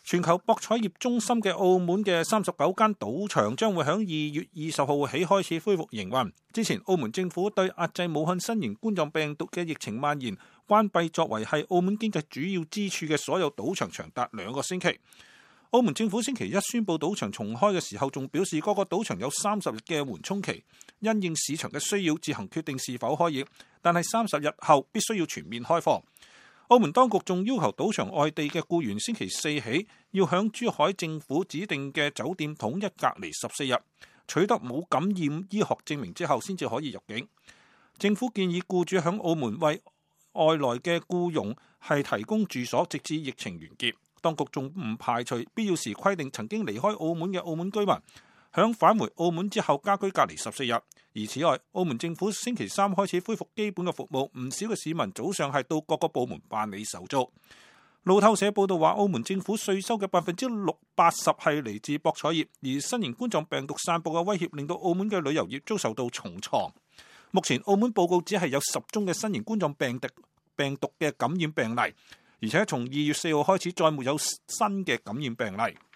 全球博彩業中心嘅澳門嘅39間賭場將會喺2月20號起開始恢復營運。之前澳門政府對壓制武漢新型冠狀病毒嘅疫情蔓延關閉作為係澳門經濟主要支柱嘅所有賭場長達2個星期。澳門政府星期一宣布賭場重開嘅時候，仲表示各個賭場有30日嘅緩衝期，因應市場嘅需要自行決定是否開業，但係30日後必須要全面開放。澳門當局仲要求賭場外地嘅僱員星期四起要向珠海政府指定嘅酒店統一隔離14日，取得冇感染醫學證明之後先至可以入境。政府建議僱主響澳門為外來嘅僱傭係提供住所，直至疫情完結。當局仲唔排除必要時規定曾經離開澳門嘅澳門居民響返回澳門之後家居隔離14日。而此外，澳門政府星期三開始恢復基本嘅服務，唔少嘅市民早上係到各個部門辦理手續。路透社報道話，澳門政府稅收嘅680%係嚟自博彩業，而新型冠狀病毒散佈嘅威脅令到澳門嘅旅遊業遭受到重創。目前澳門報告只係有10宗嘅新型冠狀病毒嘅感染病例，而且從2月4號開始再沒有新嘅感染病例。